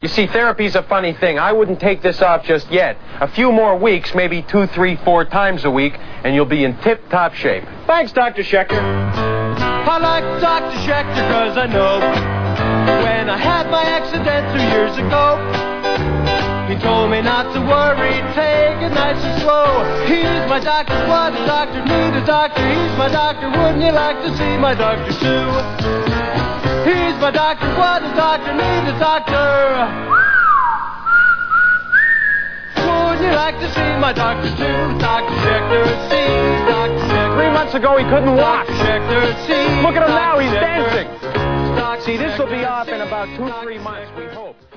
You see, therapy's a funny thing. I wouldn't take this off just yet. A few more weeks, maybe 2, 3, 4 times a week, and you'll be in tip-top shape. Thanks, Dr. Schechter. I like Dr. Schechter because I know when I had my accident 2 years ago, he told me not to worry, take it nice and slow. He's my doctor, what a doctor, need a doctor. He's my doctor, wouldn't you like to see my doctor too? He's my doctor, what a doctor, need a doctor. Wouldn't you like to see my doctor too? Dr. Schechter, see Dr. Schechter. 3 months ago, he couldn't walk. Dr. Schechter, see. Look at him now, he's Schechter. dancing. See, this will be off in about 2, 3 months, we hope.